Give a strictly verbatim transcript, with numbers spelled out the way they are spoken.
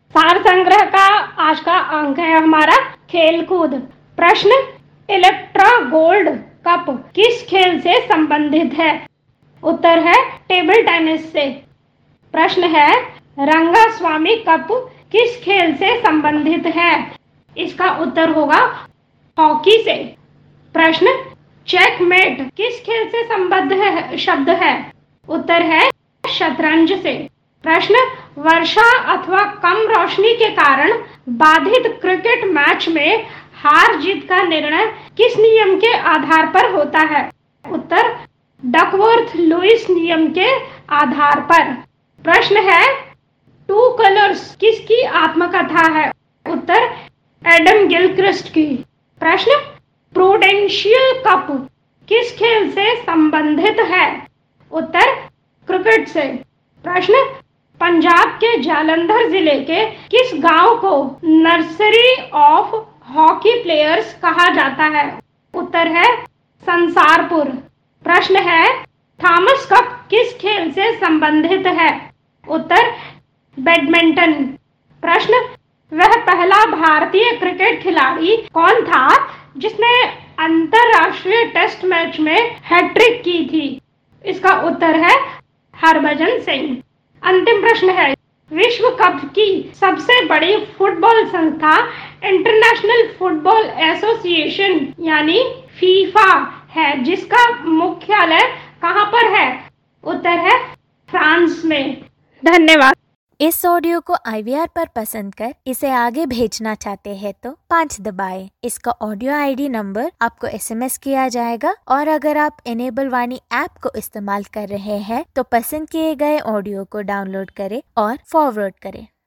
सार संग्रह का आज का अंक है हमारा खेल कूद। प्रश्न, इलेक्ट्रा गोल्ड कप किस खेल से संबंधित है? उत्तर है टेबल टेनिस से। प्रश्न है, रंगास्वामी कप किस खेल से संबंधित है? इसका उत्तर होगा हॉकी से। प्रश्न, चेकमेट किस खेल से संबद्ध है शब्द है? उत्तर है शतरंज से। प्रश्न, वर्षा अथवा कम रोशनी के कारण बाधित क्रिकेट मैच में हार जीत का निर्णय किस नियम के आधार पर होता है? उत्तर डकवर्थ लुईस नियम के आधार पर। प्रश्न है, टू कलर्स किसकी आत्मकथा है? उत्तर एडम गिलक्रिस्ट की। प्रश्न, प्रूडेंशियल कप किस खेल से संबंधित है? उत्तर क्रिकेट से। प्रश्न, पंजाब के जालंधर जिले के किस गांव को नर्सरी ऑफ हॉकी प्लेयर्स कहा जाता है? उत्तर है संसारपुर। प्रश्न है, थॉमस कप किस खेल से संबंधित है? उत्तर बैडमिंटन। प्रश्न, वह पहला भारतीय क्रिकेट खिलाड़ी कौन था जिसने अंतरराष्ट्रीय टेस्ट मैच में हैट्रिक की थी? इसका उत्तर है हरभजन सिंह। अंतिम प्रश्न है, विश्व कप की सबसे बड़ी फुटबॉल संस्था इंटरनेशनल फुटबॉल एसोसिएशन यानी फीफा है, जिसका मुख्यालय कहां पर है? उत्तर है फ्रांस में। धन्यवाद। इस ऑडियो को आई वी आर पर पसंद कर इसे आगे भेजना चाहते हैं तो पाँच दबाएं। इसका ऑडियो आई डी नंबर आपको एस एम एस किया जाएगा और अगर आप इनेबल वाणी ऐप को इस्तेमाल कर रहे हैं तो पसंद किए गए ऑडियो को डाउनलोड करें और फॉरवर्ड करें।